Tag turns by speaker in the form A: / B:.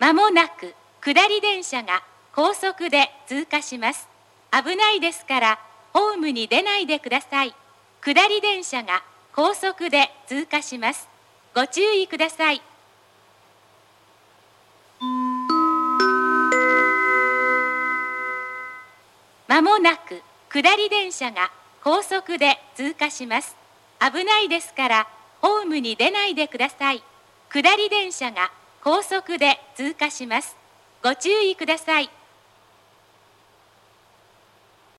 A: まもなく下り電車が高速で通過します。危ないですからホームに出ないでください。下り電車が高速で通過します。ご注意ください。まもなく下り電車が高速で通過します。危ないですからホームに出ないでください。下り電車が高速で通過します。ご注意ください。